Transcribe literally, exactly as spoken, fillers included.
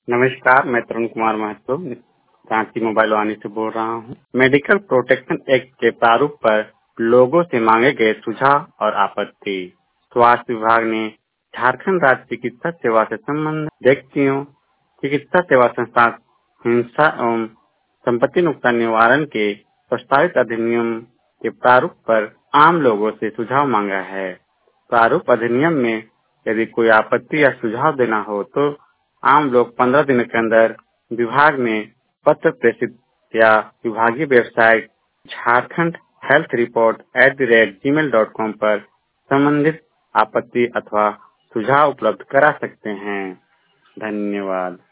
नमस्कार, मैं तरुण कुमार महतो रांची मोबाइल वाणी से बोल रहा हूँ। मेडिकल प्रोटेक्शन एक्ट के प्रारूप पर लोगों से मांगे गए सुझाव और आपत्ति। स्वास्थ्य विभाग ने झारखंड राज्य चिकित्सा सेवा से संबंधित व्यक्तियों, चिकित्सा सेवा संस्थान, हिंसा एवं संपत्ति नुकसान निवारण के प्रस्तावित अधिनियम के प्रारूप पर आम लोगों से सुझाव मांगा है। प्रारूप अधिनियम में यदि कोई आपत्ति या सुझाव देना हो तो आम लोग पंद्रह दिन के अंदर विभाग में पत्र प्रेषित या विभागीय website Jharkhand health report at the rate gmail dot com पर संबंधित आपत्ति अथवा सुझाव उपलब्ध करा सकते हैं। धन्यवाद।